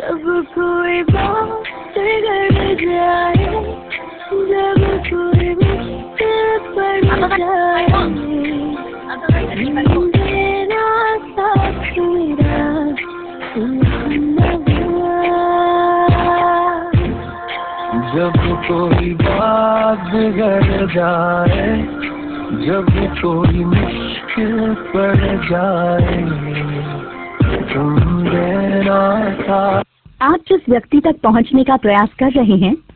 जब कोई बात बिगड़ जाए, जब कोई मुश्किल पड़ जाए, मेरा साथ मेरा जब कोई बात बिगड़ जाए, जब कोई मुश्किल पड़ जाए, तुम देना था। आप जिस व्यक्ति तक पहुंचने का प्रयास कर रहे हैं